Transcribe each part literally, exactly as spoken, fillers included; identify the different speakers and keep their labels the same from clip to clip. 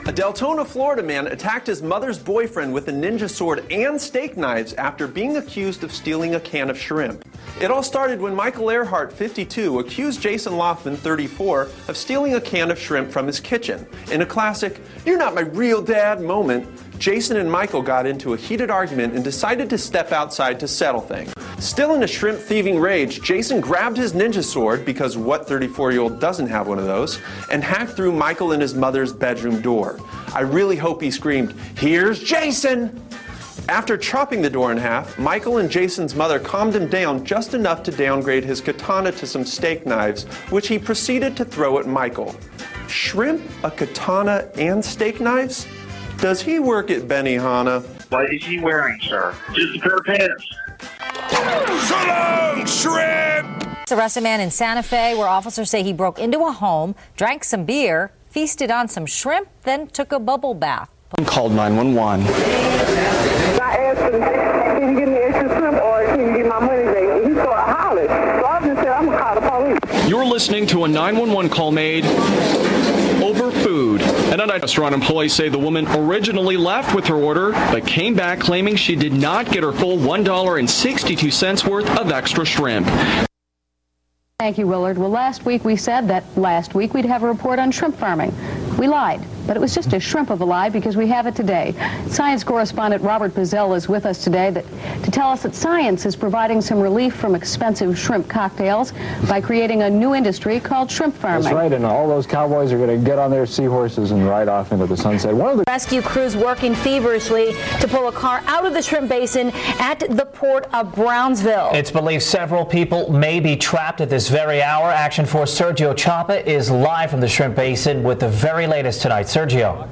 Speaker 1: A Deltona, Florida man attacked his mother's boyfriend with a ninja sword and steak knives after being accused of stealing a can of shrimp. It all started when Michael Earhart, fifty-two, accused Jason Lothman, thirty-four, of stealing a can of shrimp from his kitchen. In a classic, "you're not my real dad" moment, Jason and Michael got into a heated argument and decided to step outside to settle things. Still in a shrimp thieving rage, Jason grabbed his ninja sword, because what thirty-four-year-old doesn't have one of those, and hacked through Michael and his mother's bedroom door. I really hope he screamed, "Here's Jason!" After chopping the door in half, Michael and Jason's mother calmed him down just enough to downgrade his katana to some steak knives, which he proceeded to throw at Michael. Shrimp, a katana, and steak knives? Does he work at Benihana?
Speaker 2: What is he wearing, sir? Just a pair of pants.
Speaker 3: So long, shrimp!
Speaker 4: Arrest a man in Santa Fe where officers say he broke into a home, drank some beer, feasted on some shrimp, then took a bubble bath.
Speaker 5: Called nine one one.
Speaker 6: I asked him, can you give me extra shrimp or can you give my money back? He started hollering. So I just said, I'm going to call the police.
Speaker 5: You're listening to a nine one one call made over food. And a restaurant employees say the woman originally left with her order, but came back claiming she did not get her full one dollar and sixty-two cents worth of extra shrimp.
Speaker 7: Thank you, Willard. Well, last week we said that last week we'd have a report on shrimp farming. We lied, but it was just a shrimp of a lie because we have it today. Science correspondent Robert Pizzell is with us today that, to tell us that science is providing some relief from expensive shrimp cocktails by creating a new industry called shrimp farming.
Speaker 8: That's right, and all those cowboys are going to get on their seahorses and ride off into the sunset. One of the
Speaker 9: rescue crews working feverishly to pull a car out of the shrimp basin at the port of Brownsville.
Speaker 10: It's believed several people may be trapped at this very hour. Action Force Sergio Chapa is live from the shrimp basin with the very latest tonight. Sergio.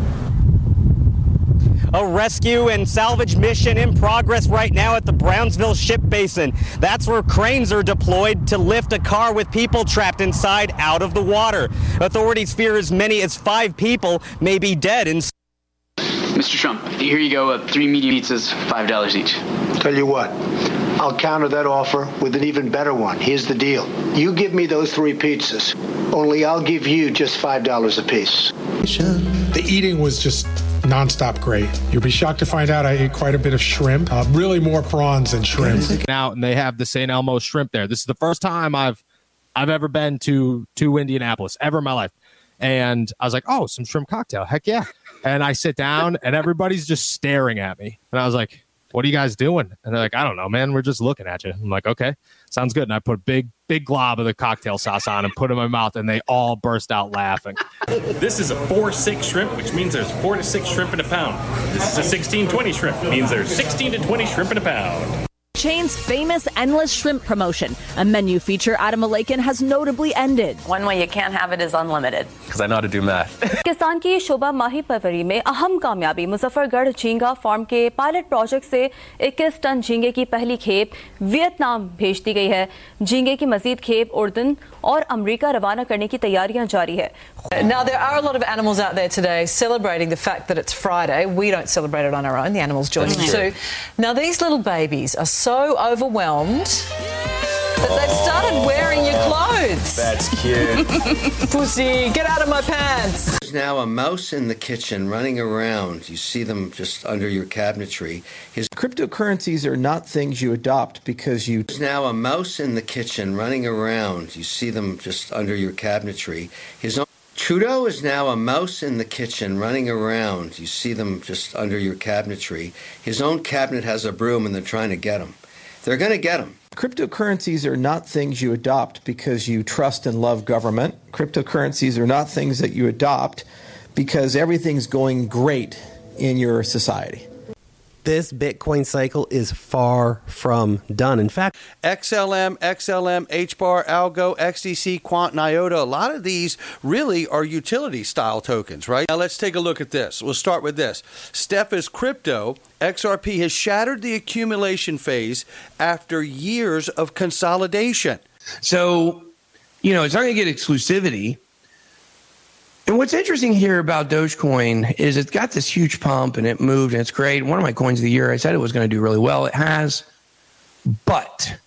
Speaker 11: A rescue and salvage mission in progress right now at the Brownsville Ship Basin. That's where cranes are deployed to lift a car with people trapped inside out of the water. Authorities fear as many as five people may be dead. In-
Speaker 12: Mister Trump, here you go. Uh, three medium pizzas, five dollars each.
Speaker 13: Tell you what, I'll counter that offer with an even better one. Here's the deal. You give me those three pizzas, only I'll give you just five dollars a piece.
Speaker 14: The eating was just nonstop great. You'll be shocked to find out I ate quite a bit of shrimp, uh, really more prawns than shrimp.
Speaker 15: Now, and they have the Saint Elmo shrimp there. This is the first time I've I've ever been to, to Indianapolis, ever in my life. And I was like, oh, some shrimp cocktail. Heck yeah. And I sit down and everybody's just staring at me. And I was like, what are you guys doing? And they're like, I don't know, man. We're just looking at you. I'm like, okay, sounds good. And I put a big, big glob of the cocktail sauce on and put it in my mouth, and they all burst out laughing.
Speaker 16: This is a four six shrimp, which means there's four to six shrimp in a pound. This is a sixteen twenty shrimp, means there's sixteen to twenty shrimp in a pound.
Speaker 17: Chain's famous Endless Shrimp promotion, a menu feature Adam Malakin has notably ended.
Speaker 18: One way you can't have it is unlimited.
Speaker 19: Because I know how to do math.
Speaker 9: Pakistan की शोबा माही परवरी में अहम कामयाबी मुजफ्फरगढ़ झींगा farm के pilot project से इक्कीस ton झींगे की पहली खेप वियतनाम भेज दी गई है। झींगे की मजीद खेप उर्दन और अमेरिका रवाना करने की तैयारियां जारी है।
Speaker 18: Now there are a lot of animals out there today celebrating the fact that it's Friday. We don't celebrate it on our own. The animals join in too. Now these little babies are so overwhelmed that they've started wearing your clothes.
Speaker 19: That's cute.
Speaker 18: Pussy, get out of my pants.
Speaker 20: There's now a mouse in the kitchen running around. You see them just under your cabinetry. His
Speaker 7: cryptocurrencies are not things you adopt because you...
Speaker 20: There's now a mouse in the kitchen running around. You see them just under your cabinetry. His own... Trudeau is now a mouse in the kitchen running around. You see them just under your cabinetry. His own cabinet has a broom and they're trying to get him. They're going to get him.
Speaker 7: Cryptocurrencies are not things you adopt because you trust and love government. Cryptocurrencies are not things that you adopt because everything's going great in your society.
Speaker 9: This Bitcoin cycle is far from done. In fact, X L M, X L M, H bar, Algo, X D C, Quant, and IOTA, a lot of these really are utility style tokens, right? Now let's take a look at this. We'll start with this. Steph's Crypto, X R P has shattered the accumulation phase after years of consolidation.
Speaker 1: So, you know, it's not going to get exclusivity. And what's interesting here about Dogecoin is it's got this huge pump and it moved and it's great. One of my coins of the year, I said it was going to do really well. It has. But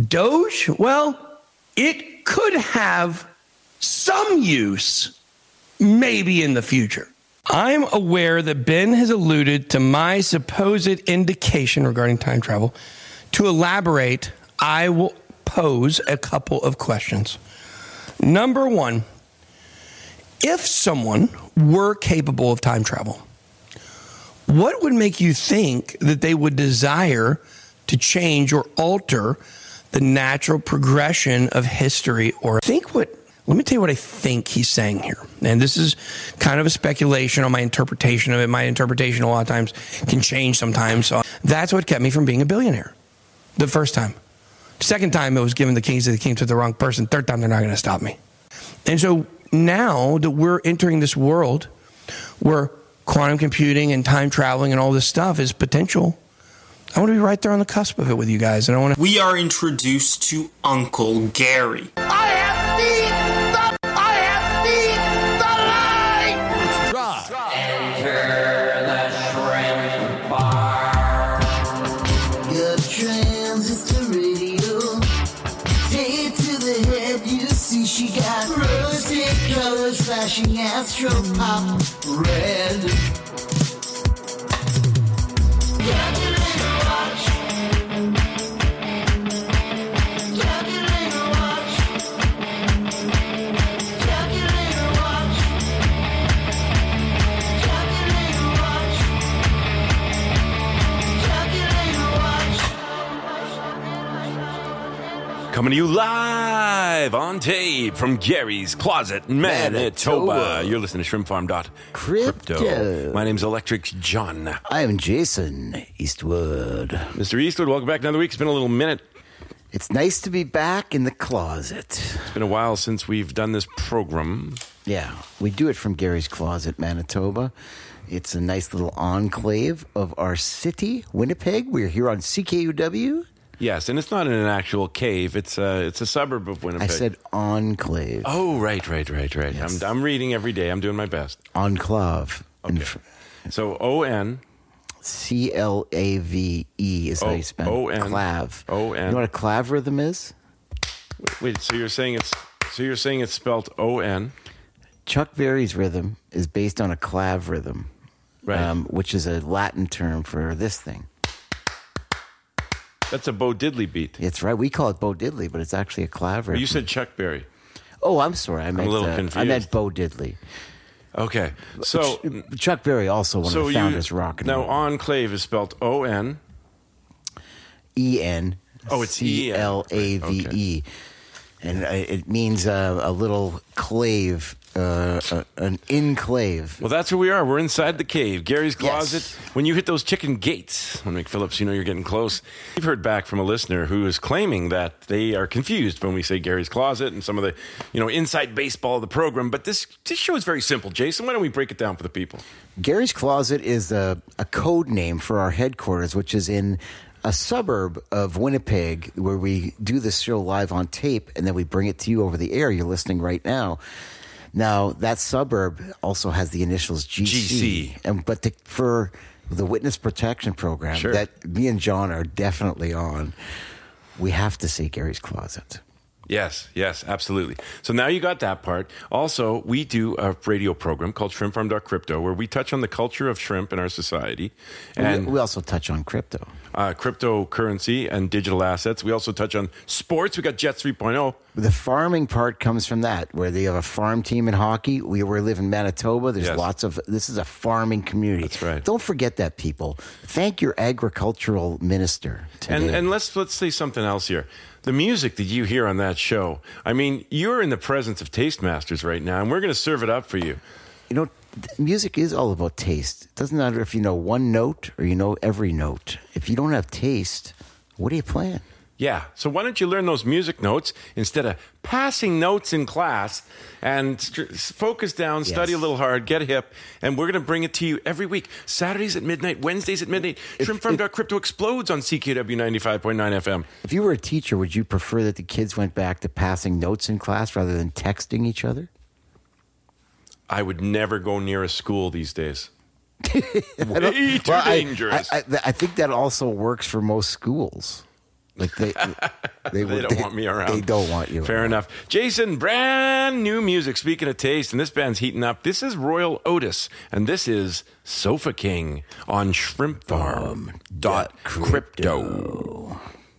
Speaker 1: Doge, well, it could have some use
Speaker 21: maybe in the future. I'm aware that Ben has alluded to my supposed indication regarding time travel. To elaborate, I will pose a couple of questions. Number one, if someone were capable of time travel, what would make you think that they would desire to change or alter the natural progression of history? Or think what, let me tell you what I think he's saying here. And this is kind of a speculation on my interpretation of it. My interpretation a lot of times can change sometimes. So that's what kept me from being a billionaire the first time. Second time, it was giving the keys to the kingdom to the wrong person. Third time, they're not going to stop me. And so now that we're entering this world where quantum computing and time traveling and all this stuff is potential, I want to be right there on the cusp of it with you guys. And I want to.
Speaker 22: We are introduced to Uncle Gary.
Speaker 3: I have seen the, I have seen the light. It's dry.
Speaker 23: Enter the shrimp bar. Your transistor radio. Take it to the head. You see she got rosy colors, flashing astro pop red.
Speaker 24: Coming to you live on tape from Gary's Closet, Manitoba.
Speaker 25: Manitoba.
Speaker 24: You're listening to Shrimp Farm dot Crypto. My name's Electric John.
Speaker 25: I am Jason Eastwood.
Speaker 24: Mister Eastwood, welcome back another week. It's been a little minute.
Speaker 25: It's nice to be back in the closet.
Speaker 24: It's been a while since we've done this program.
Speaker 25: Yeah, we do it from Gary's Closet, Manitoba. It's a nice little enclave of our city, Winnipeg. We're here on C K U W.
Speaker 24: Yes, and it's not in an actual cave. It's a, it's a suburb of Winnipeg.
Speaker 25: I said enclave.
Speaker 24: Oh, right, right, right, right.
Speaker 25: Yes.
Speaker 24: I'm, I'm reading every day. I'm doing my best.
Speaker 25: Enclave.
Speaker 24: Okay. So O N.
Speaker 25: C L A V E is how you spell
Speaker 24: O N.
Speaker 25: clav.
Speaker 24: O N.
Speaker 25: You know what a clav rhythm is?
Speaker 24: Wait, wait, so you're saying it's so you're saying it's spelled O N?
Speaker 25: Chuck Berry's rhythm is based on a clav rhythm,
Speaker 24: right?
Speaker 25: Um, which is a Latin term for this thing.
Speaker 24: That's a Bo Diddley beat.
Speaker 25: It's right. We call it Bo Diddley, but it's actually a clav rhythm.
Speaker 24: You said Chuck Berry.
Speaker 25: Oh, I'm sorry. I meant
Speaker 24: I'm a little
Speaker 25: uh,
Speaker 24: confused.
Speaker 25: I meant Bo Diddley.
Speaker 24: Okay, so
Speaker 25: Ch- Chuck Berry also one
Speaker 24: so
Speaker 25: of the founders of rock and
Speaker 24: now
Speaker 25: roll.
Speaker 24: enclave is spelled O N
Speaker 25: E N.
Speaker 24: Oh, it's
Speaker 25: C L A V E, and uh, it means uh, a little clave, uh, uh, an enclave.
Speaker 24: Well, that's where we are. We're inside the cave, Gary's Closet. Yes. When you hit those chicken gates, when McPhillips, you know you're getting close. We've heard back from a listener who is claiming that they are confused when we say Gary's Closet and some of the, you know, inside baseball of the program. But this this show is very simple, Jason. Why don't we break it down for the people?
Speaker 25: Gary's Closet is a, a code name for our headquarters, which is in a suburb of Winnipeg, where we do this show live on tape, and then we bring it to you over the air. You're listening right now. Now, that suburb also has the initials G C. G C. And, but the, for the Witness Protection Program
Speaker 24: Sure.
Speaker 25: that me and John are definitely on, we have to say Gary's Closet.
Speaker 24: Yes, yes, absolutely. So now you got that part. Also, we do a radio program called Shrimp Farm dot Crypto, where we touch on the culture of shrimp in our society. And
Speaker 25: we, we also touch on crypto.
Speaker 24: Uh, cryptocurrency and digital assets. We also touch on sports. We got Jets three point oh.
Speaker 25: The farming part comes from that, where they have a farm team in hockey. We, we live in Manitoba. There's
Speaker 24: Yes.
Speaker 25: lots of, this is a farming community.
Speaker 24: That's right.
Speaker 25: Don't forget that, people. Thank your agricultural minister today.
Speaker 24: And and let's let's say something else here. The music that you hear on that show, I mean, you're in the presence of Tastemasters right now, and we're going to serve it up for you.
Speaker 25: You know, th- music is all about taste. It doesn't matter if you know one note or you know every note. If you don't have taste, what are you playing?
Speaker 24: Yeah, so why don't you learn those music notes instead of passing notes in class and st- focus down, study
Speaker 25: Yes.
Speaker 24: a little hard, get hip, and we're going to bring it to you every week. Saturdays at midnight, Wednesdays at midnight. Shrimp Farm dot Crypto explodes on C K W ninety-five point nine F M.
Speaker 25: If you were a teacher, would you prefer that the kids went back to passing notes in class rather than texting each other?
Speaker 24: I would never go near a school these days.
Speaker 25: I don't-
Speaker 24: Way too
Speaker 25: well, I-
Speaker 24: dangerous.
Speaker 25: I, I, I think that also works for most schools. Like they, they,
Speaker 24: they don't want me around.
Speaker 25: They don't want you.
Speaker 24: Fair
Speaker 25: around.
Speaker 24: enough. Jason, brand new music. Speaking of taste, and this band's heating up. This is Royal Otis, and this is Sofa King on Shrimp Farm um, dot crypto.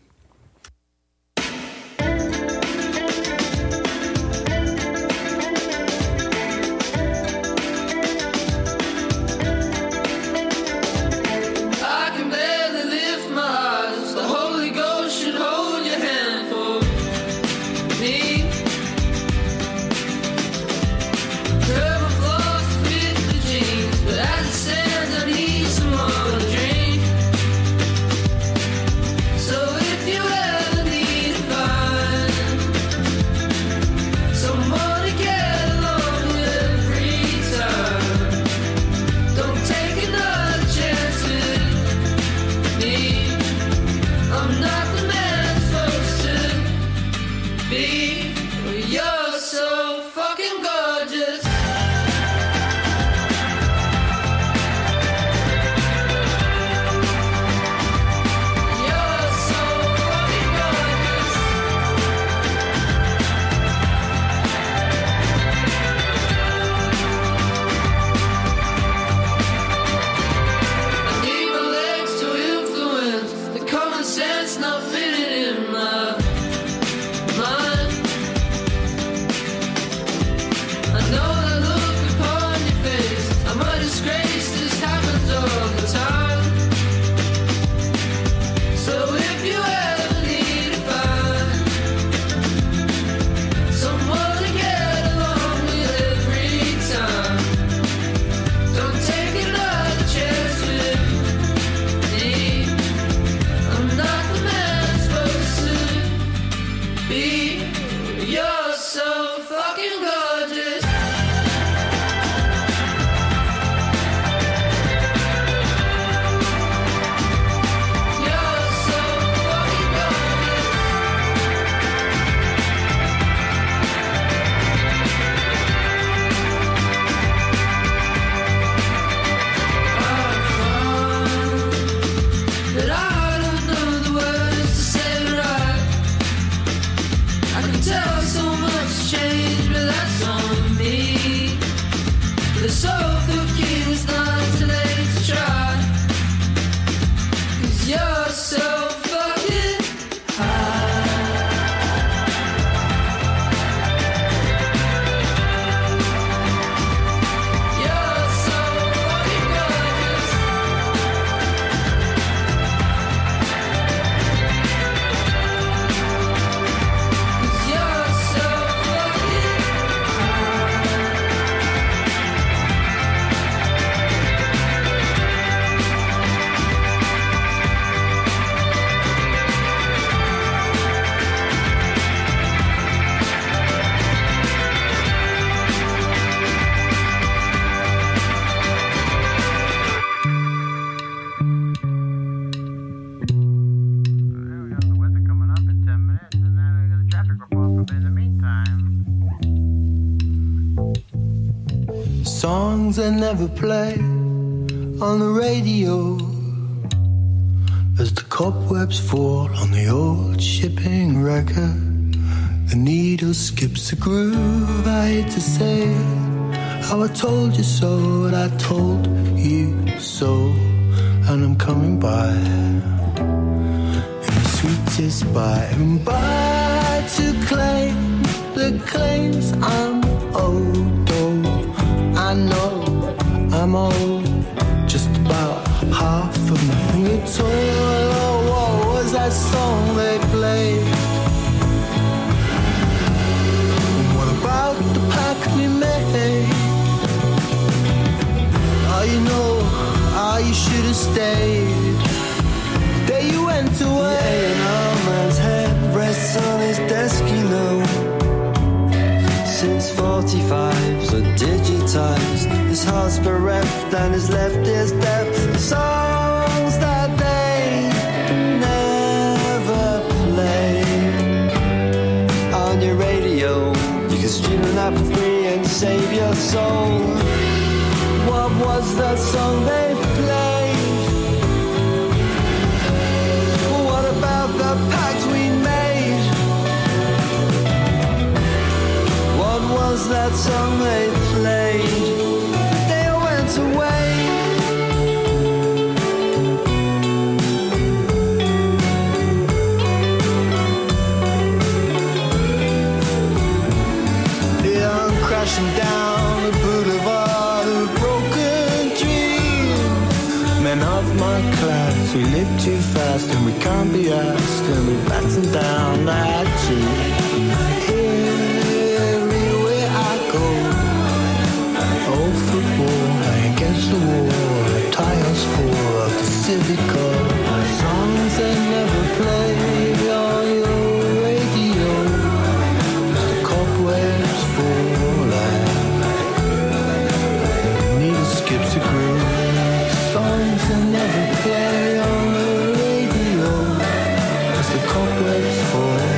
Speaker 23: Songs that never play on the radio as the cobwebs fall on the old shipping record. The needle skips a groove. I hate to say it, how I told you so, but I told you so, and I'm coming by in the sweetest by and by to claim the claims I'm owed. I know I'm old, just about half of nothing at all. Oh, what was that song they played? What about the pact we made? Oh, you know, oh, you should have stayed. There you went away.
Speaker 2: Yeah, an old man's head rests on his desk, you know. Since forty-five, so digitized, his heart's bereft and his left ear's deaf. The songs that they never play on your radio, you can stream them out for free and save your soul. What was the song they played? What about the pack?
Speaker 23: was that song they played? They all went away. Yeah, I'm crashing down the boulevard of broken dreams. Men of my class, we live too fast and we can't be asked, and we batten down that tree. Everywhere I go, old football against the wall, tires full of the Civico. Songs that never play on your radio, as the cobwebs fall out. Needle skips a groove. Songs that never play on the radio, as the cobwebs fall.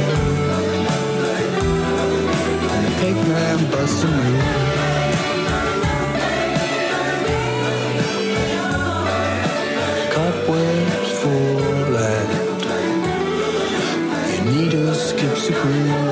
Speaker 23: And the pig man busts a move. Cobwebs fall out. Your needle skips a groove.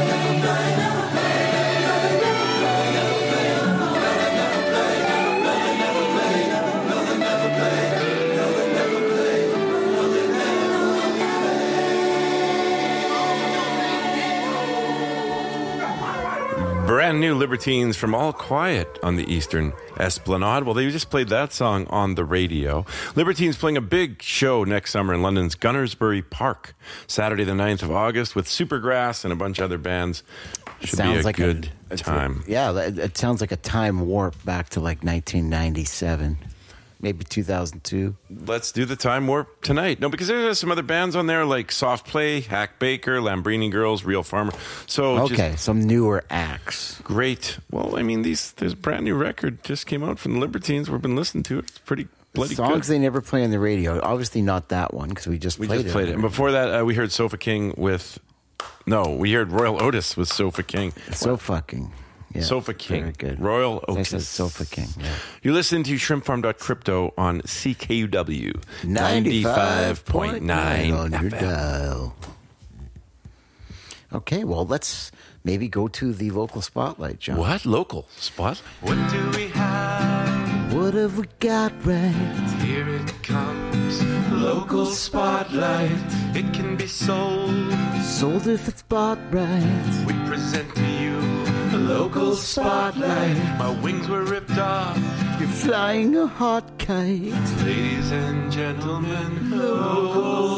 Speaker 24: Brand new Libertines from All Quiet on the Eastern Esplanade. Well, they just played that song on the radio. Libertines playing a big show next summer in London's Gunnersbury Park, Saturday the ninth of August, with Supergrass and a bunch of other bands. Should be a
Speaker 25: like
Speaker 24: good
Speaker 25: a,
Speaker 24: time.
Speaker 25: Yeah, it, it sounds like a time warp back to like nineteen ninety-seven. Maybe two thousand two.
Speaker 24: Let's do the time warp tonight. No, because there's some other bands on there like Soft Play, Hack Baker, Lambrini Girls, Real Farmer. So
Speaker 25: okay,
Speaker 24: just
Speaker 25: some newer acts.
Speaker 24: Great. Well, I mean, these there's a brand new record just came out from the Libertines. We've been listening to it. It's pretty bloody
Speaker 25: Songs
Speaker 24: good.
Speaker 25: they never play on the radio. Obviously not that one because we just
Speaker 24: we
Speaker 25: played
Speaker 24: just
Speaker 25: it.
Speaker 24: played it. And before that, uh, we heard Sofa King with. No, we heard Royal Otis with Sofa King.
Speaker 25: Sofa King. Yeah,
Speaker 24: Sofa King.
Speaker 25: very good.
Speaker 24: Royal
Speaker 25: I
Speaker 24: Otis.
Speaker 25: said Sofa King. Yeah.
Speaker 24: You listen to shrimp farm dot crypto on C K U W ninety-five point nine
Speaker 25: on your
Speaker 24: F M.
Speaker 25: dial. Okay, well, let's maybe go to the local spotlight, John.
Speaker 24: What? Local spotlight?
Speaker 23: What do we have?
Speaker 25: What have we got right?
Speaker 23: Here it comes. Local spotlight. It can be sold.
Speaker 25: Sold if it's bought right.
Speaker 23: We present to you a local spotlight. My wings were ripped off.
Speaker 25: You're flying a hot kite.
Speaker 23: Ladies and gentlemen, local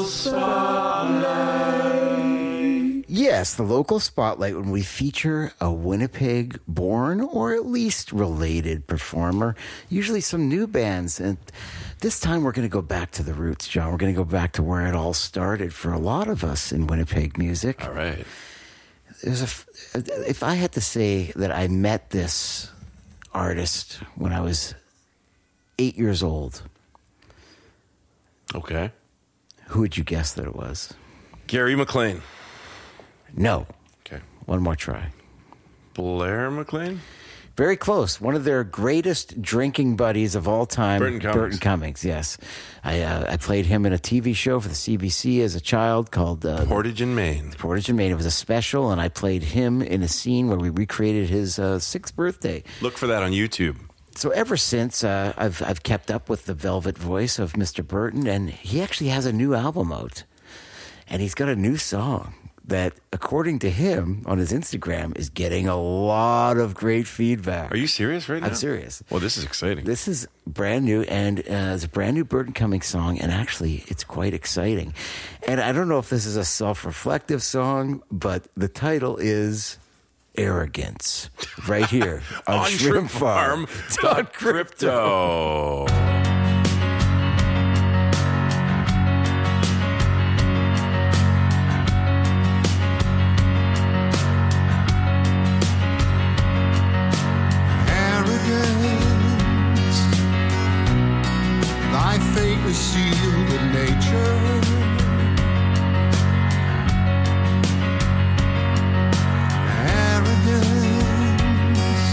Speaker 23: spotlight.
Speaker 25: Yes, the local spotlight when we feature a Winnipeg-born or at least related performer, usually some new bands. And this time we're going to go back to the roots, John. We're going to go back to where it all started for a lot of us in Winnipeg music.
Speaker 24: All right.
Speaker 25: There's a, if I had to say that I met this artist when I was eight years old,
Speaker 24: okay,
Speaker 25: who would you guess that it was?
Speaker 24: Gary McLean.
Speaker 25: No.
Speaker 24: Okay.
Speaker 25: One more try.
Speaker 24: Blair McLean?
Speaker 25: Very close. One of their greatest drinking buddies of all time.
Speaker 24: Burton Cummings.
Speaker 25: Burton Cummings, yes. I uh, I played him in a T V show for the C B C as a child called... Uh,
Speaker 24: Portage and Main.
Speaker 25: Portage and Main. It was a special, and I played him in a scene where we recreated his uh, sixth birthday.
Speaker 24: Look for that on YouTube.
Speaker 25: So ever since, uh, I've I've kept up with the velvet voice of Mister Burton, and he actually has a new album out. And he's got a new song that, according to him on his Instagram, is getting a lot of great feedback.
Speaker 24: Are you serious right now?
Speaker 25: I'm serious.
Speaker 24: Well, this is exciting.
Speaker 25: This is brand new, and uh, it's a brand new Burton Cummings song, and actually, it's quite exciting. And I don't know if this is a self-reflective song, but the title is Arrogance, right here on,
Speaker 24: on
Speaker 25: Shrimp Farm.
Speaker 24: Farm. Crypto.
Speaker 23: Thy fate is sealed in nature. Arrogance,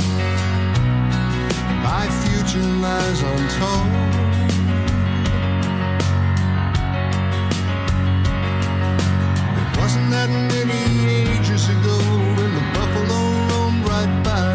Speaker 23: thy future lies untold. It wasn't that many ages ago when the buffalo roamed right by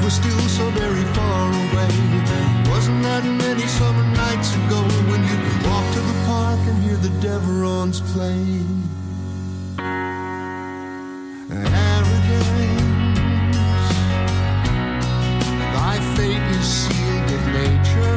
Speaker 23: we're still so very far away. Wasn't that many summer nights ago when you walk to the park and hear the Deverons play? Arrogance, thy fate is sealed with nature.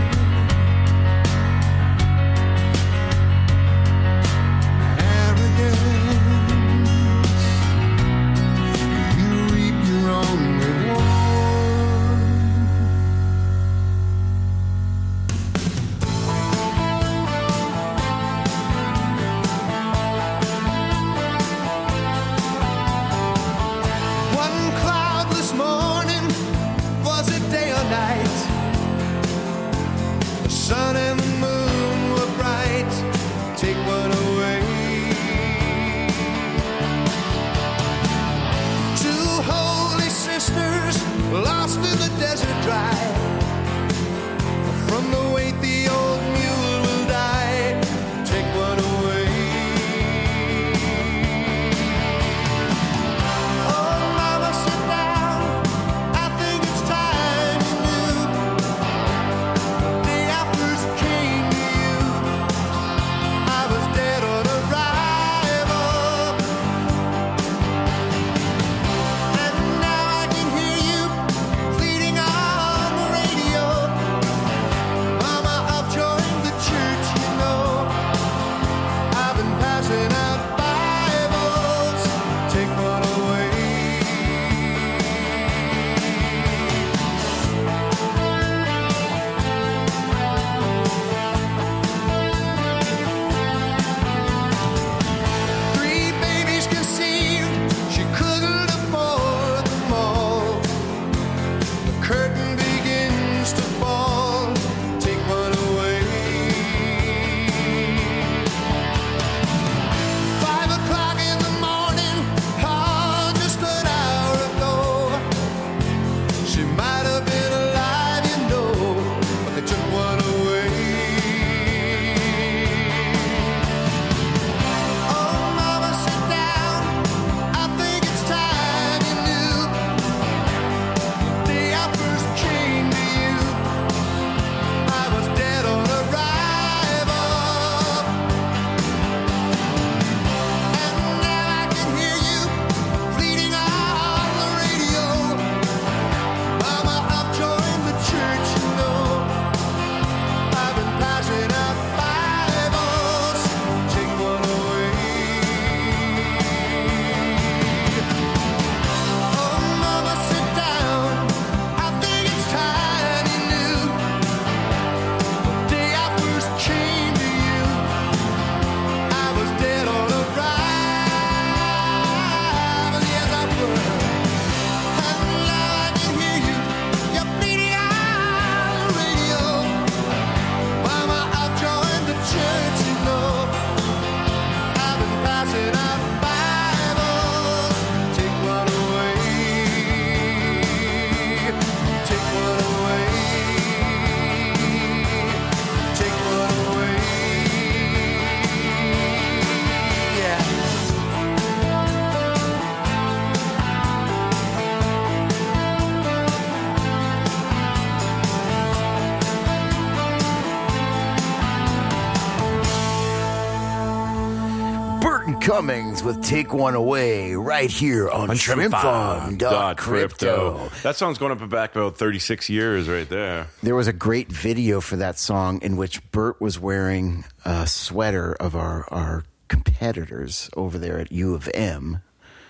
Speaker 25: Cummings with Take One Away right here on, on Shrimp Farm dot crypto.
Speaker 24: That song's going up and back about thirty-six years right there.
Speaker 25: There was a great video for that song in which Bert was wearing a sweater of our, our competitors over there at U of M.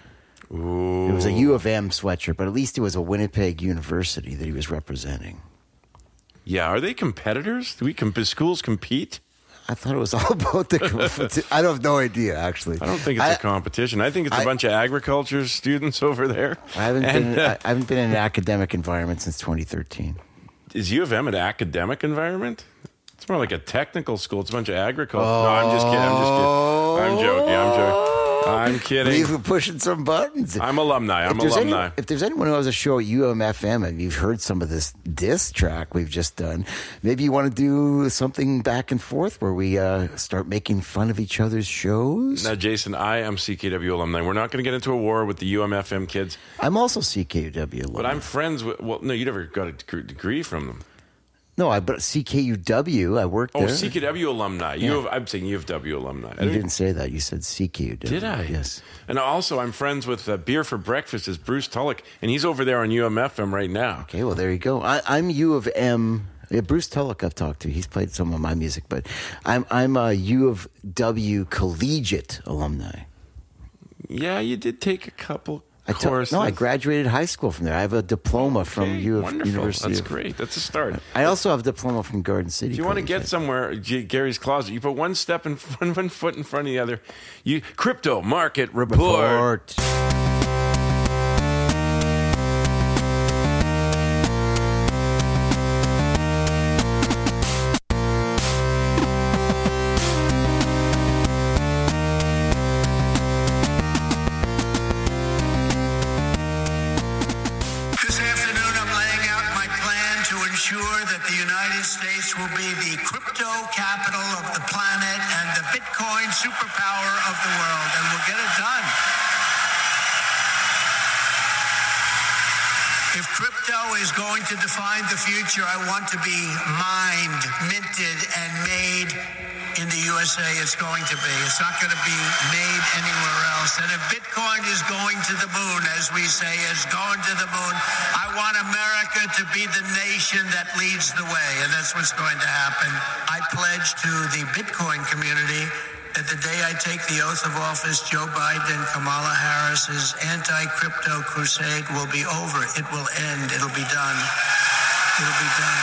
Speaker 24: Ooh.
Speaker 25: It was a U of M sweatshirt, but at least it was a Winnipeg University that he was representing.
Speaker 24: Yeah, are they competitors? Do we comp- schools compete?
Speaker 25: I thought it was all about the. I don't have no idea, actually.
Speaker 24: I don't think it's I, a competition. I think it's a I, bunch of agriculture students over there.
Speaker 25: I haven't and, been. Uh, I haven't been in an academic environment since twenty thirteen.
Speaker 24: Is U of M an academic environment? It's more like a technical school. It's a bunch of agriculture. Oh. No, I'm just kidding. I'm just kidding. I'm joking. I'm joking. I'm kidding.
Speaker 25: We were pushing some buttons.
Speaker 24: I'm alumni. I'm
Speaker 25: if there's
Speaker 24: alumni.
Speaker 25: Any, if there's anyone who has a show at U M F M and you've heard some of this diss track we've just done, maybe you want to do something back and forth where we uh, start making fun of each other's shows.
Speaker 24: Now, Jason, I am C K W alumni. We're not going to get into a war with the U M F M kids.
Speaker 25: I'm also C K W alumni.
Speaker 24: But I'm friends with, well, no, you never got a degree from them.
Speaker 25: No, I but C K U W. I worked
Speaker 24: oh,
Speaker 25: there.
Speaker 24: Oh, C K W alumni.
Speaker 25: Yeah.
Speaker 24: U of, I'm saying U of W alumni.
Speaker 25: You didn't say that. You said C K U W.
Speaker 24: Did I?
Speaker 25: Yes.
Speaker 24: And also, I'm friends with uh, Beer for Breakfast is Bruce Tulloch, and he's over there on U M F M right now.
Speaker 25: Okay, well, there you go. I, I'm U of M. Yeah, Bruce Tulloch I've talked to. He's played some of my music, but I'm I'm a U of W collegiate alumni.
Speaker 24: Yeah, you did take a couple
Speaker 25: I took,
Speaker 24: courses.
Speaker 25: no, I graduated high school from there. I have a diploma
Speaker 24: okay,
Speaker 25: from U of
Speaker 24: wonderful.
Speaker 25: University.
Speaker 24: That's
Speaker 25: of,
Speaker 24: great. That's a start.
Speaker 25: I also have a diploma from Garden City.
Speaker 24: If you want to
Speaker 25: College.
Speaker 24: get somewhere, G- Gary's Closet, you put one step in one, one foot in front of the other. You Crypto Market Report.
Speaker 25: Report.
Speaker 3: Will be the crypto capital of the planet and the Bitcoin superpower of the world, and we'll get it done. If crypto is going to define the future, I want to be mined, minted, and made in the U S A. It's going to be. It's not going to be made anywhere else. And if Bitcoin is going to the moon, as we say, is going to the moon, I want America to be the nation that leads the way. And that's what's going to happen. I pledge to the Bitcoin community that the day I take the oath of office, Joe Biden and Kamala Harris's anti-crypto crusade will be over. It will end. It'll be done. It'll be done.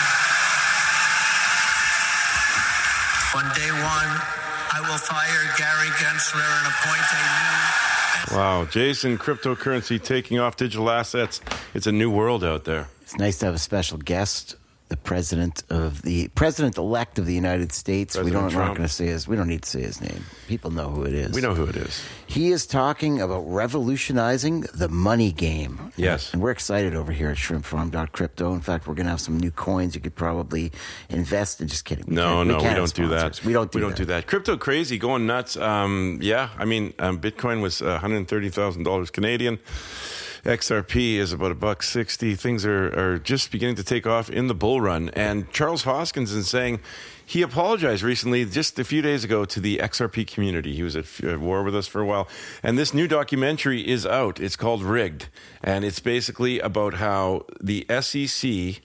Speaker 3: On day one, I will fire Gary Gensler and appoint a new...
Speaker 24: Wow, Jason, cryptocurrency taking off digital assets. It's a new world out there.
Speaker 25: It's nice to have a special guest, the president of the president-elect of the United States.
Speaker 24: President
Speaker 25: we don't, we're not
Speaker 24: Trump.
Speaker 25: going to say his. We don't need to say his name. People know who it is.
Speaker 24: We know who it is.
Speaker 25: He is talking about revolutionizing the money game.
Speaker 24: Yes.
Speaker 25: And we're excited over here at shrimp farm dot crypto. In fact, we're going to have some new coins you could probably invest in. Just kidding. We
Speaker 24: No,
Speaker 25: can't-
Speaker 24: no, we,
Speaker 25: can't
Speaker 24: don't do that.
Speaker 25: sponsors. We don't do
Speaker 24: we don't
Speaker 25: that.
Speaker 24: do that. Crypto crazy, going nuts. Um, yeah, I mean, um, Bitcoin was uh, one hundred thirty thousand dollars Canadian. X R P is about a buck sixty. Things are, are just beginning to take off in the bull run. And Charles Hoskins is saying he apologized recently, just a few days ago, to the X R P community. He was at at war with us for a while. And this new documentary is out. It's called Rigged. And it's basically about how the S E C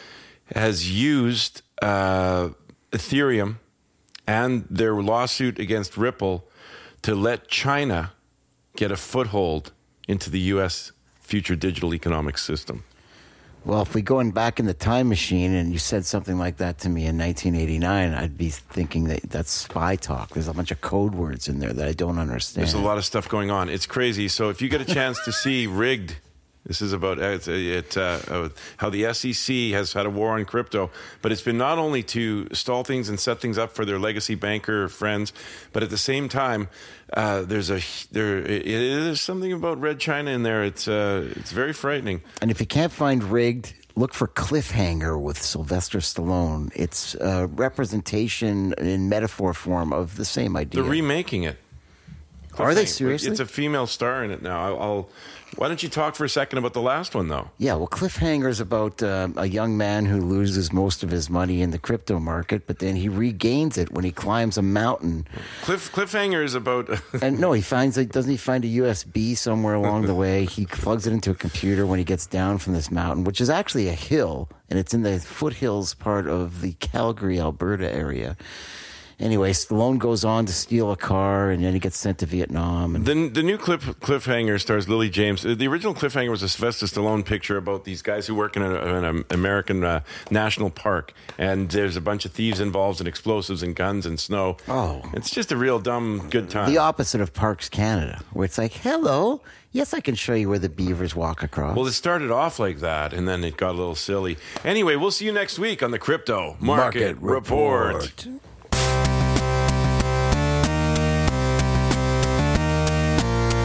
Speaker 24: has used uh, Ethereum and their lawsuit against Ripple to let China get a foothold into the U S future digital economic system.
Speaker 25: Well, if we go in back in the time machine and you said something like that to me in nineteen eighty-nine, I'd be thinking that that's spy talk. There's a bunch of code words in there that I don't understand.
Speaker 24: There's a lot of stuff going on. It's crazy. So if you get a chance to see Rigged, this is about it, it, uh, uh, how the S E C has had a war on crypto, but it's been not only to stall things and set things up for their legacy banker friends, but at the same time, uh, there's a there it is something about Red China in there. It's uh, it's very frightening.
Speaker 25: And if you can't find Rigged, look for Cliffhanger with Sylvester Stallone. It's a representation in metaphor form of the same idea.
Speaker 24: They're remaking it.
Speaker 25: Are they seriously?
Speaker 24: It's a female star in it now. I'll, I'll. Why don't you talk for a second about the last one, though?
Speaker 25: Yeah, well, Cliffhanger is about uh, a young man who loses most of his money in the crypto market, but then he regains it when he climbs a mountain.
Speaker 24: Cliff Cliffhanger is about.
Speaker 25: And no, he finds like doesn't he find a U S B somewhere along the way? He plugs it into a computer when he gets down from this mountain, which is actually a hill, and it's in the foothills part of the Calgary, Alberta area. Anyway, Stallone goes on to steal a car, and then he gets sent to Vietnam. And
Speaker 24: the, the new cliff, Cliffhanger stars Lily James. The original Cliffhanger was a Sylvester Stallone picture about these guys who work in, a, in an American uh, national park, and there's a bunch of thieves involved and explosives and guns and snow.
Speaker 25: Oh.
Speaker 24: It's just a real dumb good time.
Speaker 25: The opposite of Parks Canada, where it's like, hello, yes, I can show you where the beavers walk across.
Speaker 24: Well, it started off like that, and then it got a little silly. Anyway, we'll see you next week on the Crypto Market, Market Report. Report.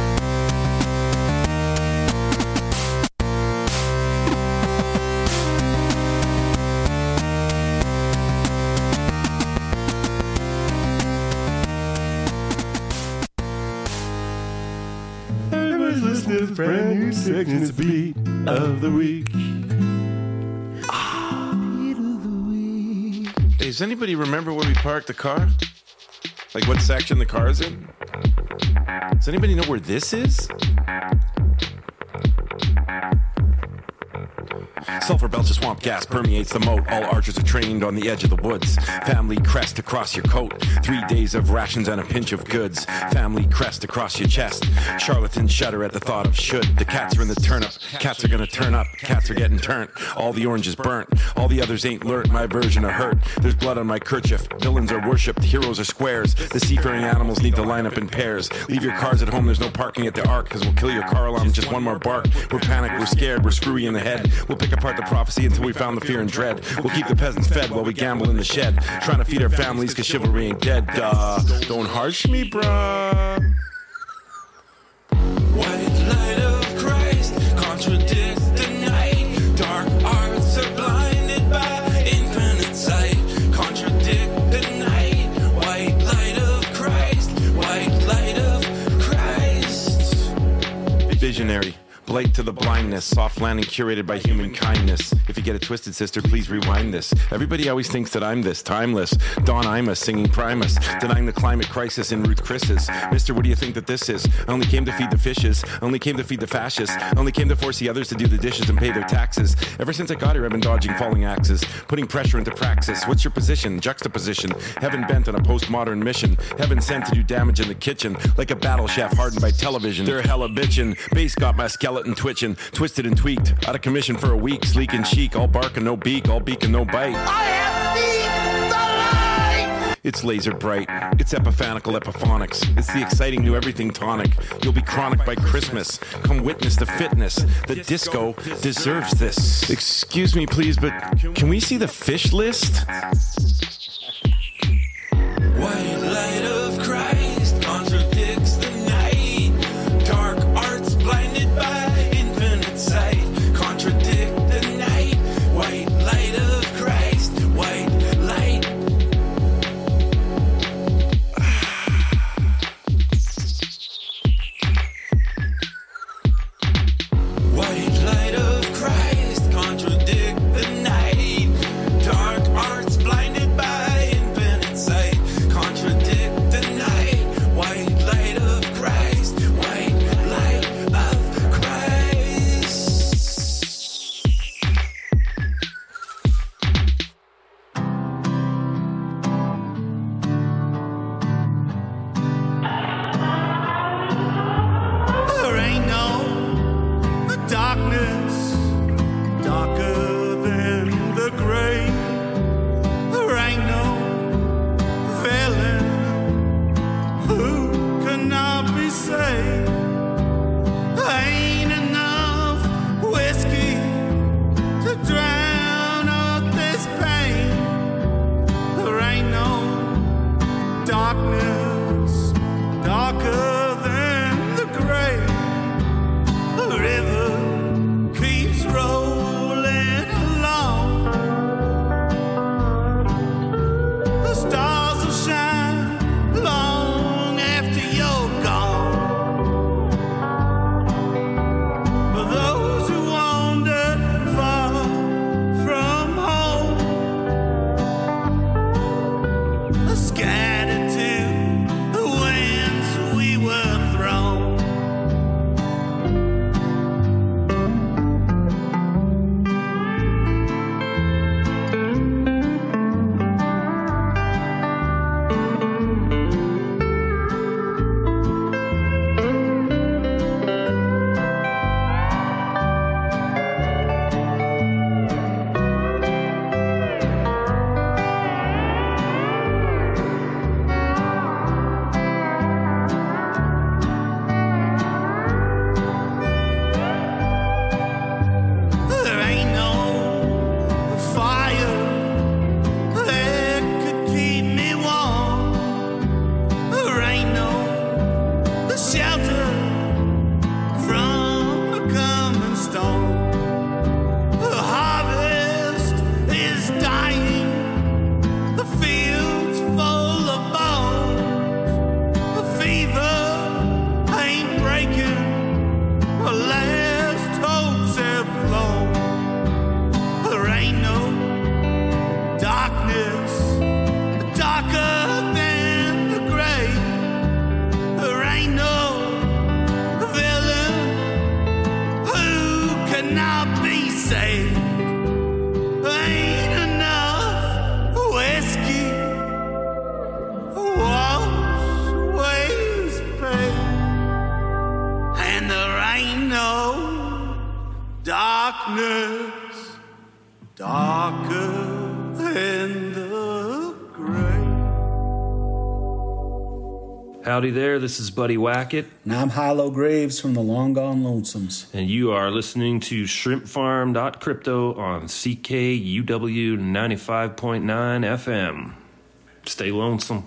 Speaker 24: Everybody's listening to the brand new section. It's the beat of the week. Ah. Hey, does anybody remember where we parked the car? Like what section the car's in? Does anybody know where this is? Sulfur belches swamp gas permeates the moat. All archers are trained on the edge of the woods. Family crest across your coat. Three days of rations and a pinch of goods. Family crest across your chest. Charlatans shudder at the thought of should. The cats are in the turnip. Cats are gonna turn up. Cats are getting turned. All the oranges burnt. All the others ain't learnt my version of hurt. There's blood on my kerchief. Villains are worshipped. Heroes are squares. The seafaring animals need to line up in pairs. Leave your cars at home. There's no parking at the Ark, cause we'll kill your car alarm with just one more bark. We're panicked. We're scared. We're screwy in the head. We'll pick apart the prophecy until we found the fear and dread. We'll keep the peasants fed while we gamble in the shed, trying to feed our families cause chivalry ain't dead. Duh. Don't harsh me, bruh.
Speaker 2: White light of Christ contradicts the night. Dark arts are blinded by infinite sight. Contradict the night. White light of Christ. White light of Christ.
Speaker 24: Visionary. Blight to the blindness, soft landing curated by human kindness. If you get it twisted, sister, please rewind this. Everybody always thinks that I'm this, timeless. Don Imus singing Primus, denying the climate crisis in Ruth Chris's. Mister, what do you think that this is? I only came to feed the fishes, I only came to feed the fascists, I only came to force the others to do the dishes and pay their taxes. Ever since I got here, I've been dodging falling axes, putting pressure into praxis. What's your position? Juxtaposition. Heaven bent on a postmodern mission. Heaven sent to do damage in the kitchen, like a battle shaft hardened by television. They're hella bitchin'. Bass got my skeleton and twitching, twisted and tweaked, out of commission for a week, sleek and chic, all bark and no beak, all beak and no bite. I have seen the light! It's laser bright, it's epiphanical epiphonics, it's the exciting new everything tonic. You'll be chronic by Christmas, come witness the fitness, the disco deserves this. Excuse me please, but can we see the fish list?
Speaker 2: White light of Christ contradicts the night. Dark arts blinded by infinite sight. Contradict the night. White light of Christ. White light. White light of Christ. Contradict the night. Dark arts blinded by darkness, darker than the grave.
Speaker 4: Howdy there, this is Buddy Wackett.
Speaker 5: And I'm Hilo Graves from the Long Gone Lonesomes.
Speaker 4: And you are listening to Shrimp Farm dot Crypto on C K U W ninety-five point nine F M. Stay lonesome.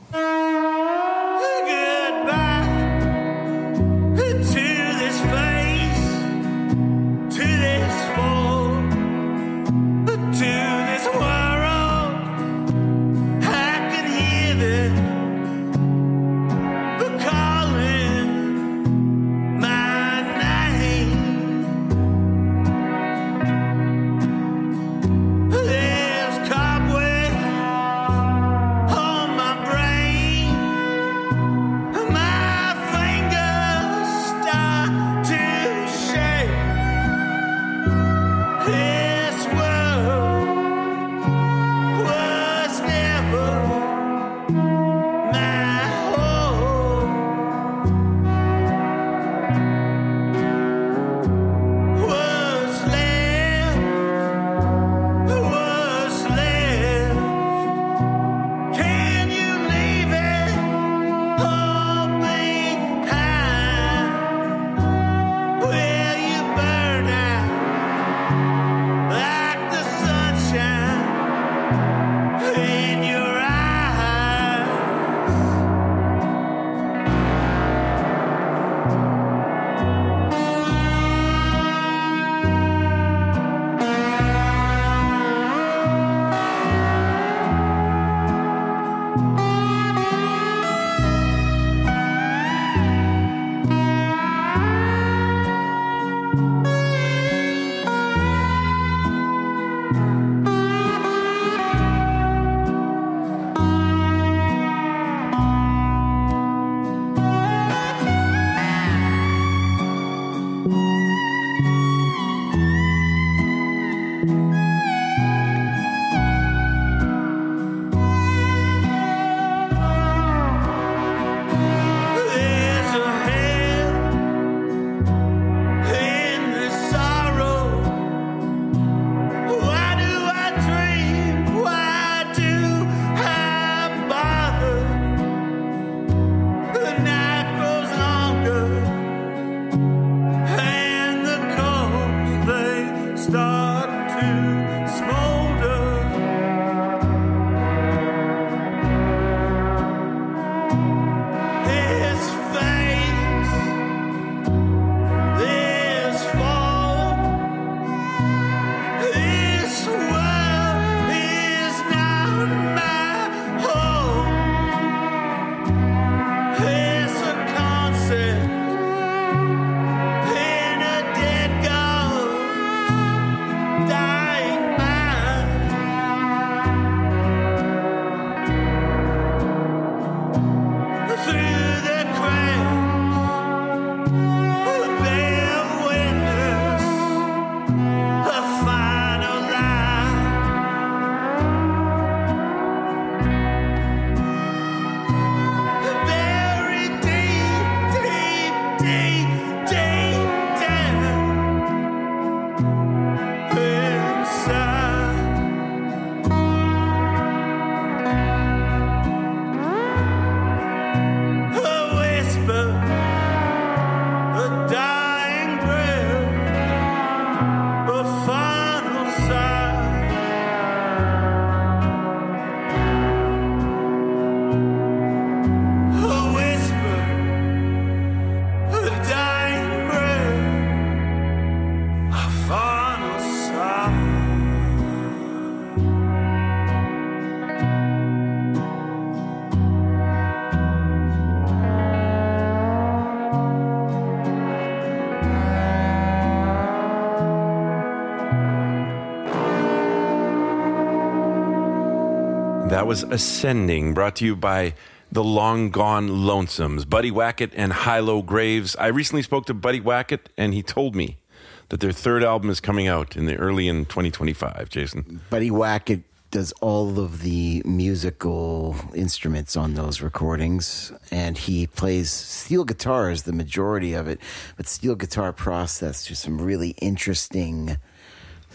Speaker 24: That was Ascending, brought to you by the Long Gone Lonesomes, Buddy Wackett and Hilo Graves. I recently spoke to Buddy Wackett, and he told me that their third album is coming out in the early in twenty twenty-five, Jason.
Speaker 25: Buddy Wackett does all of the musical instruments on those recordings, and he plays steel guitars, the majority of it, but steel guitar processed to some really interesting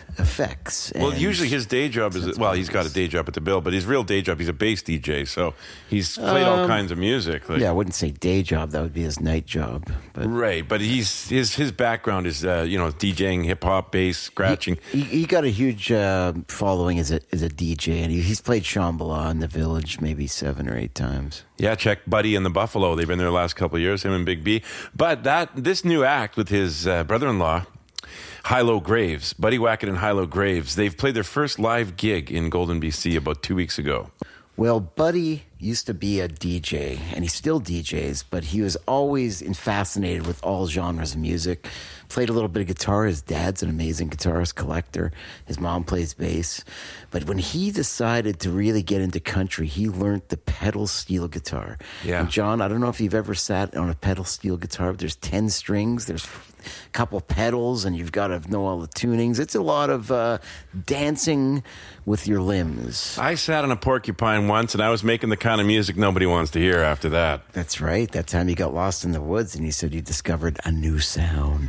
Speaker 25: effects.
Speaker 24: Well,
Speaker 25: And
Speaker 24: usually his day job is, well, he's got a day job at the Bill, but his real day job, he's a bass D J, so he's played all
Speaker 25: Um,
Speaker 24: kinds of music. Like,
Speaker 25: yeah, I wouldn't say day job. That would be his night job. But
Speaker 24: right, but he's his his background is, uh, you know, DJing, hip-hop, bass, scratching.
Speaker 25: He, he got a huge uh, following as a as a D J, and he, he's played Shambhala in the Village maybe seven or eight times.
Speaker 24: Yeah, check Buddy and the Buffalo. They've been there the last couple of years, him and Big B. But that this new act with his uh, brother-in-law, Hilo Graves, Buddy Wackett and Hilo Graves, they've played their first live gig in Golden, B C about two weeks ago.
Speaker 25: Well, Buddy used to be a D J, and he still D Js, but he was always fascinated with all genres of music. Played a little bit of guitar. His dad's an amazing guitarist, collector. His mom plays bass. But when he decided to really get into country, he learned the pedal steel guitar.
Speaker 24: Yeah.
Speaker 25: And John, I don't know if you've ever sat on a pedal steel guitar, but there's ten strings, there's a couple pedals, and you've got to know all the tunings. It's a lot of uh, dancing with your limbs.
Speaker 24: I sat on a porcupine once, and I was making the kind of music nobody wants to hear after that.
Speaker 25: That's right. That time you got lost in the woods, and you said you discovered a new sound.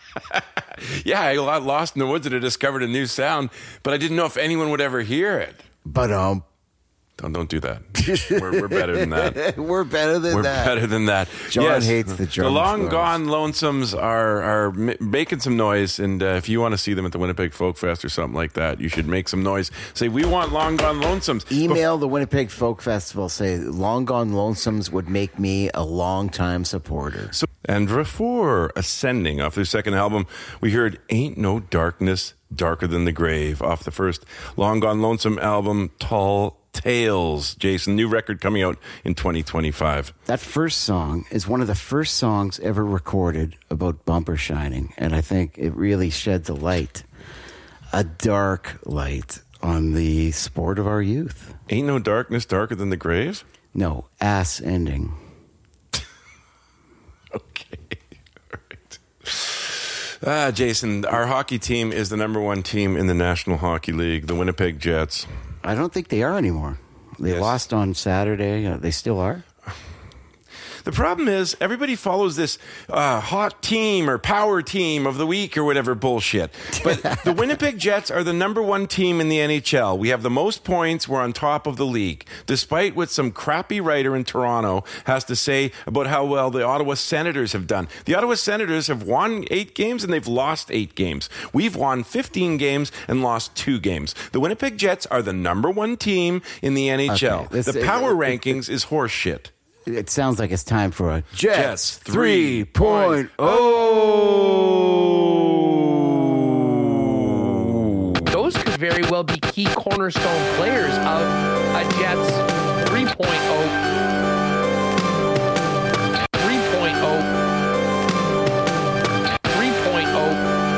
Speaker 24: Yeah, I got lost in the woods and I discovered a new sound, but I didn't know if anyone would ever hear it.
Speaker 25: But um,
Speaker 24: don't don't do that. We're, we're better than that.
Speaker 25: We're better than
Speaker 24: We're
Speaker 25: that.
Speaker 24: better than that.
Speaker 25: John
Speaker 24: Yes,
Speaker 25: hates the drum
Speaker 24: The long
Speaker 25: floors.
Speaker 24: gone lonesomes are are m- making some noise, and uh, if you want to see them at the Winnipeg Folk Fest or something like that, you should make some noise. Say we want long gone lonesomes.
Speaker 25: Email the Winnipeg Folk Festival. Say Long Gone Lonesomes would make me a long-time supporter.
Speaker 24: So, and before Ascending, off their second album, we heard Ain't No Darkness Darker Than the Grave, off the first Long Gone Lonesome album, Tall Tales. Jason, new record coming out in twenty twenty-five.
Speaker 25: That first song is one of the first songs ever recorded about bumper shining, and I think it really sheds a light, a dark light, on the sport of our youth.
Speaker 24: Ain't No Darkness Darker Than the Grave?
Speaker 25: No, ass ending.
Speaker 24: Ah, Jason, our hockey team is the number one team in the National Hockey League, the Winnipeg Jets.
Speaker 25: I don't think they are anymore. They
Speaker 24: Yes.
Speaker 25: lost on Saturday. Uh, they still are.
Speaker 24: The problem is everybody follows this uh, hot team or power team of the week or whatever bullshit. But the Winnipeg Jets are the number one team in the N H L. We have the most points. We're on top of the league, despite what some crappy writer in Toronto has to say about how well the Ottawa Senators have done. The Ottawa Senators have won eight games and they've lost eight games. We've won fifteen games and lost two games. The Winnipeg Jets are the number one team in the N H L.
Speaker 25: Okay, this-
Speaker 24: the power
Speaker 25: uh,
Speaker 24: rankings is horse shit.
Speaker 25: It sounds like it's time for a
Speaker 24: Jets
Speaker 25: Jets three point oh.
Speaker 6: Those could very well be key cornerstone players of a Jets three point oh. three point oh. three point oh.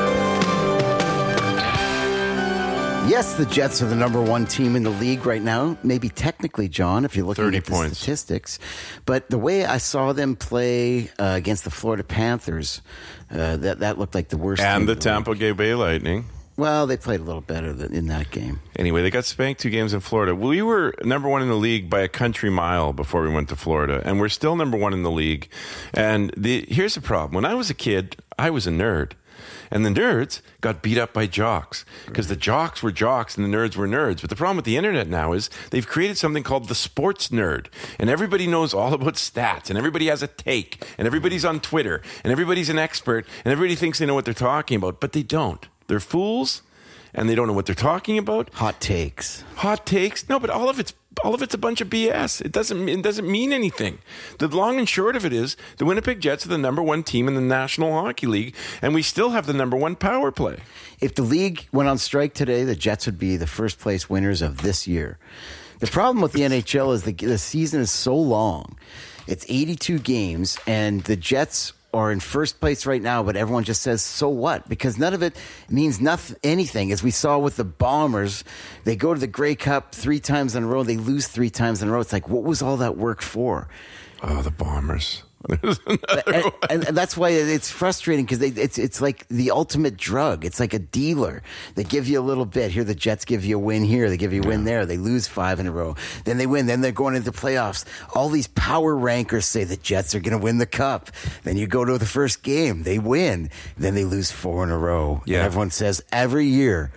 Speaker 25: Yes, the Jets are the number one team in the league right now. Maybe technically, John, if you're looking
Speaker 24: thirty
Speaker 25: at the
Speaker 24: points.
Speaker 25: statistics. But the way I saw them play uh, against the Florida Panthers, uh, that that looked like the worst.
Speaker 24: And
Speaker 25: team
Speaker 24: the
Speaker 25: in league.
Speaker 24: Tampa Bay Lightning.
Speaker 25: Well, they played a little better than, in that game.
Speaker 24: Anyway, they got spanked two games in Florida. We were number one in the league by a country mile before we went to Florida, and we're still number one in the league. And the, here's the problem. When I was a kid, I was a nerd. And the nerds got beat up by jocks because the jocks were jocks and the nerds were nerds. But the problem with the internet now is they've created something called the sports nerd. And everybody knows all about stats and everybody has a take and everybody's on Twitter and everybody's an expert and everybody thinks they know what they're talking about, but they don't. They're fools and they don't know what they're talking about.
Speaker 25: Hot takes.
Speaker 24: Hot takes? No, but all of it's all of it's a bunch of B S. It doesn't it doesn't mean anything. The long and short of it is the Winnipeg Jets are the number one team in the National Hockey League, and we still have the number one power play.
Speaker 25: If the league went on strike today, the Jets would be the first place winners of this year. The problem with the N H L is the, the season is so long. It's eighty-two games, and the Jets are in first place right now, but everyone just says, so what? Because none of it means nothing, anything. As we saw with the Bombers, they go to the Grey Cup three times in a row. They lose three times in a row. It's like, what was all that work for?
Speaker 24: Oh, the Bombers.
Speaker 25: and, and, and that's why it's frustrating because it's it's like the ultimate drug. It's like a dealer. They give you a little bit. Here, the Jets give you a win here. They give you a win there. They lose five in a row. Then they win. Then they're going into the playoffs. All these power rankers say the Jets are going to win the cup. Then you go to the first game. They win. Then they lose four in a row.
Speaker 24: Yeah.
Speaker 25: And everyone says every year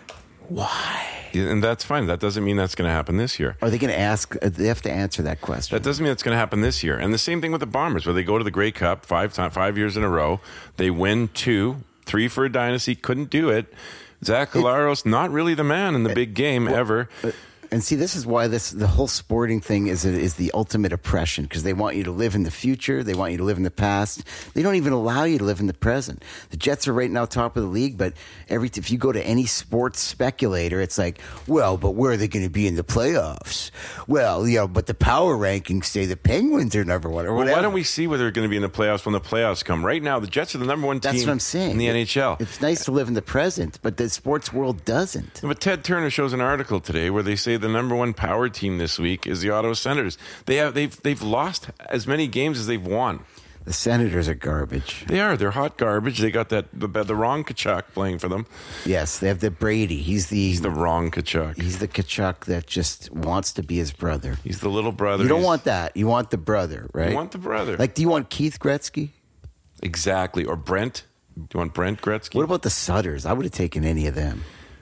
Speaker 25: Why?
Speaker 24: Yeah, and that's fine. That doesn't mean that's going to happen this year.
Speaker 25: Are they going to ask? uh, They have to answer that question.
Speaker 24: That doesn't mean it's going to happen this year. And the same thing with the Bombers, where they go to the Grey Cup five time, five years in a row. They win two, three for a dynasty. Couldn't do it. Zach Collaros, not really the man in the big game ever.
Speaker 25: And see, this is why this the whole sporting thing is is the ultimate oppression, because they want you to live in the future, they want you to live in the past. They don't even allow you to live in the present. The Jets are right now top of the league, but every if you go to any sports speculator, it's like, well, but where are they going to be in the playoffs? Well, you know, but the power rankings say the Penguins are number one or
Speaker 24: Well,
Speaker 25: whatever.
Speaker 24: why don't we see where they're going to be in the playoffs when the playoffs come? Right now, the Jets are the number one team
Speaker 25: That's what I'm saying.
Speaker 24: in the N H L.
Speaker 25: It's nice to live in the present, but the sports world doesn't.
Speaker 24: But Ted Turner shows an article today where they say the number one power team this week is the Ottawa Senators. They have they've they've lost as many games as they've won.
Speaker 25: The Senators are garbage.
Speaker 24: They are. They're hot garbage. They got that the, the wrong Kachuk playing for them.
Speaker 25: Yes, they have the Brady. He's the
Speaker 24: He's the wrong Kachuk.
Speaker 25: He's the Kachuk that just wants to be his brother.
Speaker 24: He's the little brother.
Speaker 25: You don't
Speaker 24: He's-
Speaker 25: want that. You want the brother, right?
Speaker 24: You want the brother.
Speaker 25: Like, do you want Keith Gretzky?
Speaker 24: Exactly. Or Brent. Do you want Brent Gretzky?
Speaker 25: What about the Sutters? I would have taken any of them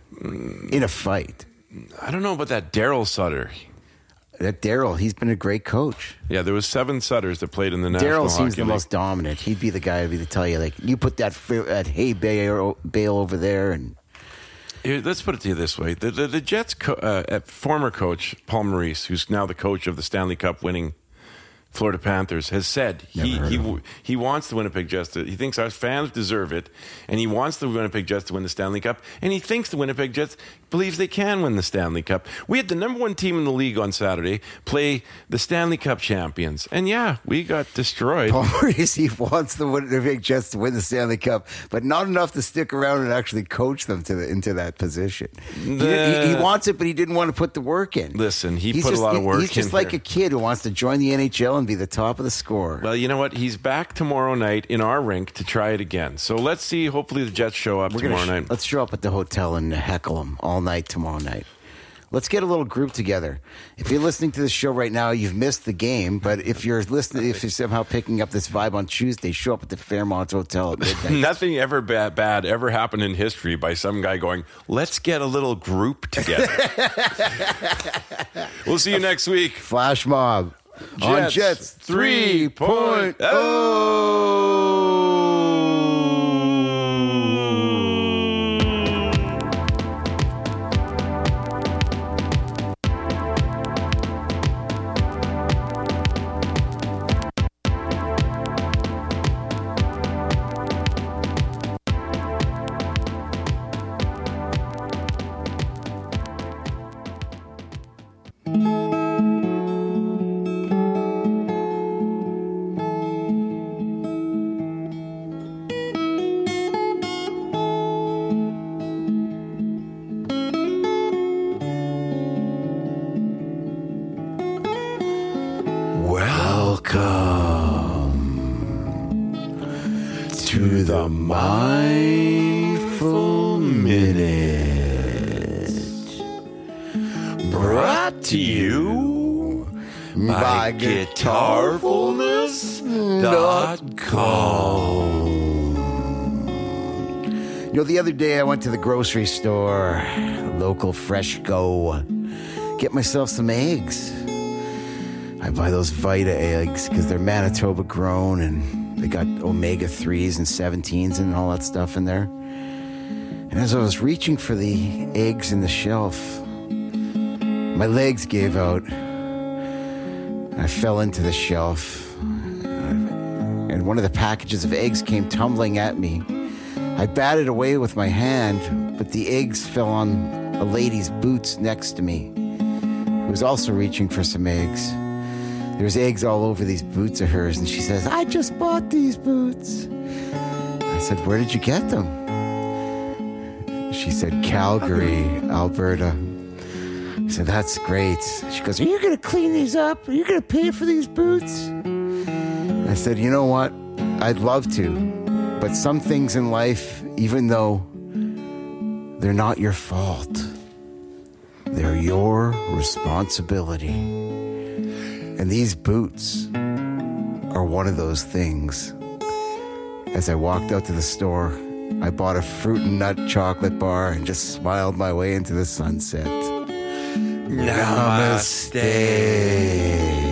Speaker 25: in a fight.
Speaker 24: I don't know about that Daryl Sutter.
Speaker 25: That Daryl, he's been a great coach.
Speaker 24: Yeah, there was seven Sutters that played in the National
Speaker 25: Daryl
Speaker 24: Hockey
Speaker 25: seems the
Speaker 24: League.
Speaker 25: most dominant. He'd be the guy to tell you, like, you put that that hay bale, bale over there, and
Speaker 24: Here, let's put it to you this way: the the, the Jets' co- uh, former coach Paul Maurice, who's now the coach of the Stanley Cup winning Florida Panthers, has said he
Speaker 25: heard
Speaker 24: he,
Speaker 25: of
Speaker 24: w- he wants the Winnipeg Jets to. He thinks our fans deserve it, and he wants the Winnipeg Jets to win the Stanley Cup. And he thinks the Winnipeg Jets believes they can win the Stanley Cup. We had the number one team in the league on Saturday play the Stanley Cup champions, and yeah, we got destroyed.
Speaker 25: Paul Maurice, he wants the Winnipeg Jets to win the Stanley Cup, but not enough to stick around and actually coach them to the, into that position. He, he, he wants it, but he didn't want to put the work in.
Speaker 24: Listen, he
Speaker 25: He's
Speaker 24: put
Speaker 25: just,
Speaker 24: a lot of work in.
Speaker 25: He's just like
Speaker 24: here.
Speaker 25: a kid who wants to join the N H L and be the top of the score.
Speaker 24: Well, you know what? He's back tomorrow night in our rink to try it again. So let's see. Hopefully, the Jets show up
Speaker 25: We're
Speaker 24: tomorrow
Speaker 25: gonna sh-
Speaker 24: night.
Speaker 25: Let's show up at the hotel and heckle them all night tomorrow night. Let's get a little group together. If you're listening to this show right now, you've missed the game. But if you're listening, if you're somehow picking up this vibe on Tuesday, show up at the Fairmont Hotel at midnight.
Speaker 24: Nothing ever bad, bad ever happened in history by some guy going, let's get a little group together. We'll see you next week.
Speaker 25: Flash mob on
Speaker 24: Jets
Speaker 25: Jets three point
Speaker 24: oh.
Speaker 25: Welcome to the Mindful Minute, brought to you by guitarfulness dot com. You know, the other day I went to the grocery store, local Freshco, get myself some eggs. I buy those Vita eggs because they're Manitoba grown and they got omega threes and seventeens and all that stuff in there. And as I was reaching for the eggs in the shelf, my legs gave out. I fell into the shelf, and one of the packages of eggs came tumbling at me. I batted away with my hand, but the eggs fell on a lady's boots next to me, who was also reaching for some eggs. There's eggs all over these boots of hers, and she says, I just bought these boots. I said, where did you get them? She said, Calgary, Alberta. I said, that's great. She goes, are you going to clean these up? Are you going to pay for these boots? I said, you know what? I'd love to. But some things in life, even though they're not your fault, they're your responsibility. And these boots are one of those things. As I walked out to the store I bought a fruit and nut chocolate bar and just smiled my way into the sunset. Namaste.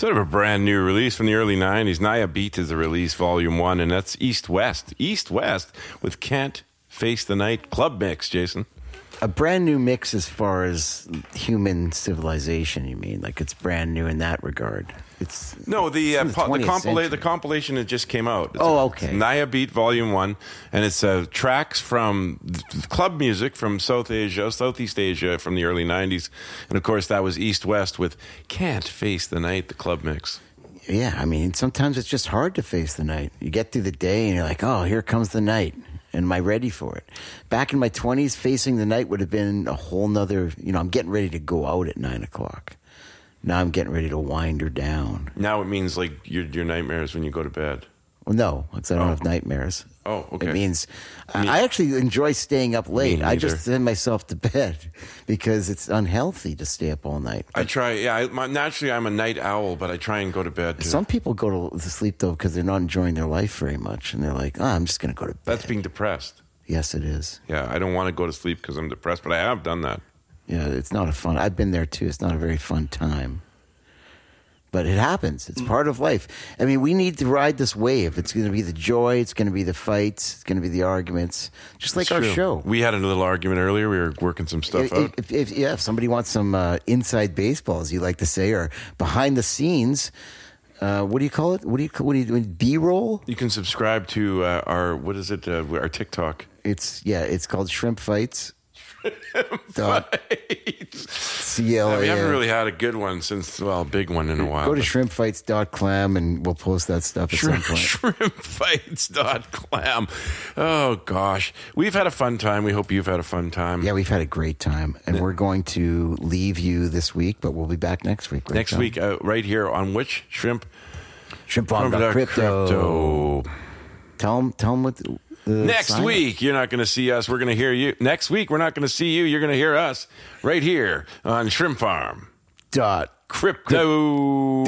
Speaker 24: Sort of a brand new release from the early nineties. Naya Beat is the release, Volume one, and that's East West. East West with Can't Face the Night Club Mix, Jason.
Speaker 25: A brand new mix as far as human civilization, you mean? Like it's brand new in that regard? It's
Speaker 24: No, the uh,
Speaker 25: it's
Speaker 24: po- the,
Speaker 25: twentieth
Speaker 24: compila-
Speaker 25: century.
Speaker 24: the compilation that just came out. It's
Speaker 25: Oh,
Speaker 24: a-
Speaker 25: okay.
Speaker 24: it's Naya Beat Volume one, and it's uh, tracks from th- club music from South Asia, Southeast Asia from the early nineties. And, of course, that was East West with Can't Face the Night, the club mix.
Speaker 25: Yeah, I mean, sometimes it's just hard to face the night. You get through the day and you're like, oh, here comes the night. And am I ready for it? Back in my twenties, facing the night would have been a whole nother, you know, I'm getting ready to go out at nine o'clock. Now I'm getting ready to wind her down.
Speaker 24: Now it means like your, your nightmares when you go to bed.
Speaker 25: Well, no, because I don't have nightmares.
Speaker 24: Oh, okay.
Speaker 25: It means
Speaker 24: Me-
Speaker 25: I actually enjoy staying up late.
Speaker 24: Me
Speaker 25: I
Speaker 24: neither.
Speaker 25: just send myself to bed because it's unhealthy to stay up all night.
Speaker 24: I try, yeah, I, my, naturally I'm a night owl, but I try and go to bed too.
Speaker 25: Some people go to sleep, though, because they're not enjoying their life very much. And they're like, oh, I'm just going to go to bed.
Speaker 24: That's being depressed.
Speaker 25: Yes, it is.
Speaker 24: Yeah, I don't want to go to sleep because I'm depressed, but I have done that.
Speaker 25: Yeah, it's not a fun. I've been there too. It's not a very fun time. But it happens. It's part of life. I mean, we need to ride this wave. It's going to be the joy. It's going to be the fights. It's going to be the arguments. Just like
Speaker 24: It's
Speaker 25: our
Speaker 24: true.
Speaker 25: show.
Speaker 24: We had a little argument earlier. We were working some stuff
Speaker 25: If,
Speaker 24: out.
Speaker 25: if, if, yeah, if somebody wants some uh, inside baseball, as you like to say, or behind the scenes, uh, what do you call it? What do you what do you B roll?
Speaker 24: You can subscribe to uh, our what is it? Uh, our TikTok.
Speaker 25: It's yeah. It's called Shrimp Fights. Dot C L A.
Speaker 24: Yeah, we haven't really had a good one since, well, a big one in a while.
Speaker 25: Go to
Speaker 24: but-
Speaker 25: shrimp fights dot clam and we'll post that stuff at
Speaker 24: Shrimp,
Speaker 25: some point.
Speaker 24: shrimp fights dot clam. Oh, gosh. We've had a fun time. We hope you've had a fun time.
Speaker 25: Yeah, we've had a great time, and we're going to leave you this week, but we'll be back next week. Right,
Speaker 24: Next
Speaker 25: John?
Speaker 24: week, uh, right here on which? Shrimp?
Speaker 25: Shrimp Farm dot Crypto. Tell them, tell them what. The, the
Speaker 24: Next
Speaker 25: sign-
Speaker 24: week, you're not going to see us. We're going to hear you. Next week, we're not going to see you. You're going to hear us right here on Shrimp Farm.
Speaker 25: Dot
Speaker 24: Crypto.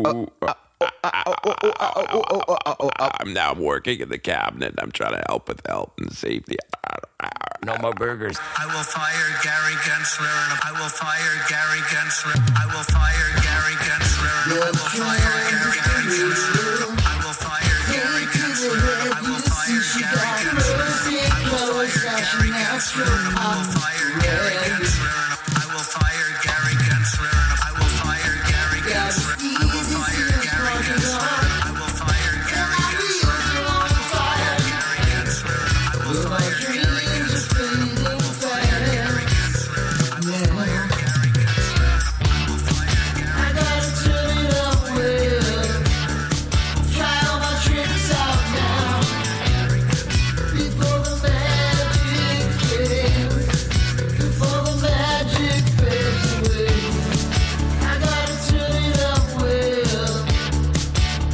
Speaker 24: I'm now working in the cabinet. I'm trying to help with health and safety.
Speaker 25: No more burgers.
Speaker 3: I will fire Gary Gensler and I will fire Gary Gensler. I will fire Gary Gensler and I will fire Gary